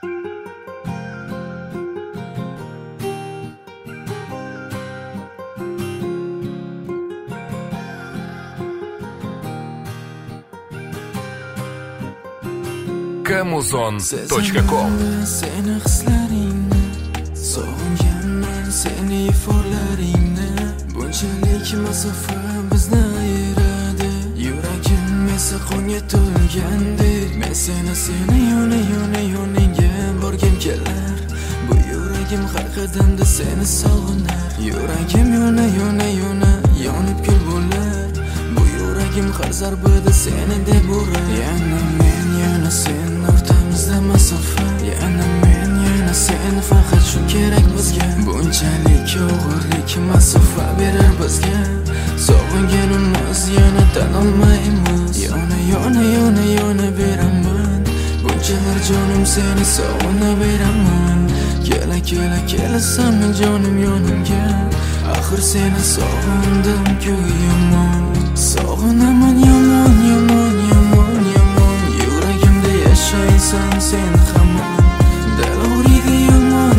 Kamuzon.com Seni hislaringni sog'inganman, seni iforlaringni. Bunchalik masofa bizni ayiradi. Yuragim esa qonga to'lgandek. Men seni yoningga borgim kelar. Bu yuragim har qadamda seni sog'inar. Yuragim yonib kul bo'lar. Bu yuragim har zarbada seni deb urar. Yana men, yana sen, o'rtamizda masofa. Yana men, yana sen, faqat shu kerak bizga. Bunchalik og'irlik masofa berar bizga. Sog'inganimiz yana tan olmaymiz. Yona beraman. Bunchalar jonim seni sog'inaveraman. Kelasan jonim yonimga. Axir seni sog'indim-ku yomon. Sog'inaman yomon. Yuragimda yashaysan sen hamon. Dil og'riydi yomon.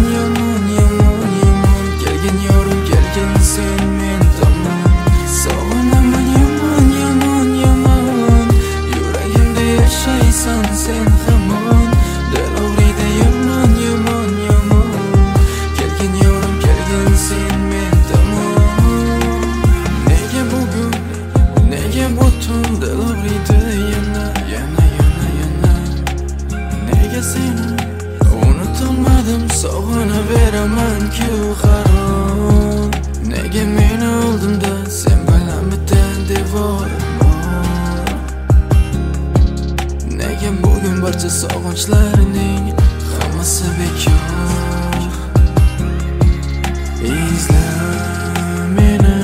Kelgin yorim, kelgin sen men tomon. Sog'inaman yomon. Yuragimda yashaysan sen hamon. Dil og'riydi yomon. Kelgin yorim, kelgin sen men tomon. Nega butun dil og'riydi yana. Nega seni unutolmadim, sog'inaveraman-ku harom. Nega meni oldimda sen bilan bitta devor bor. Nega bugun barcha sog'inchlarining hammasi bekor. Izla meni,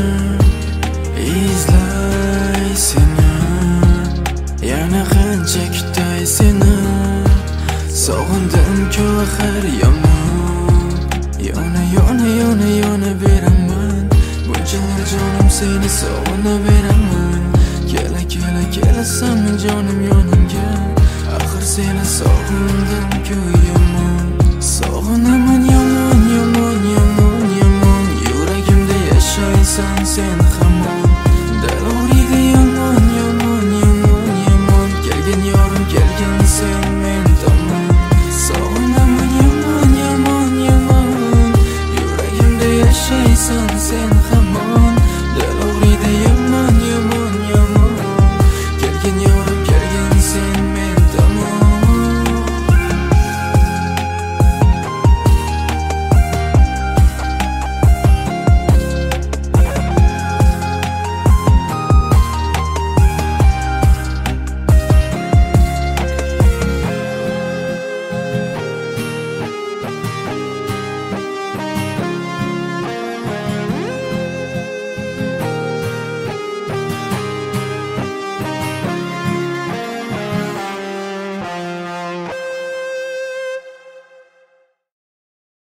izlay seni. Yana qancha kutay seni. Sog'indim-ku axir yomon. Yona beraman. Bunchalar jonim seni sog'inaveraman. Kelasan jonim yonimga. Axir seni sog'indim-ku yomon. Sog'inaman yomon.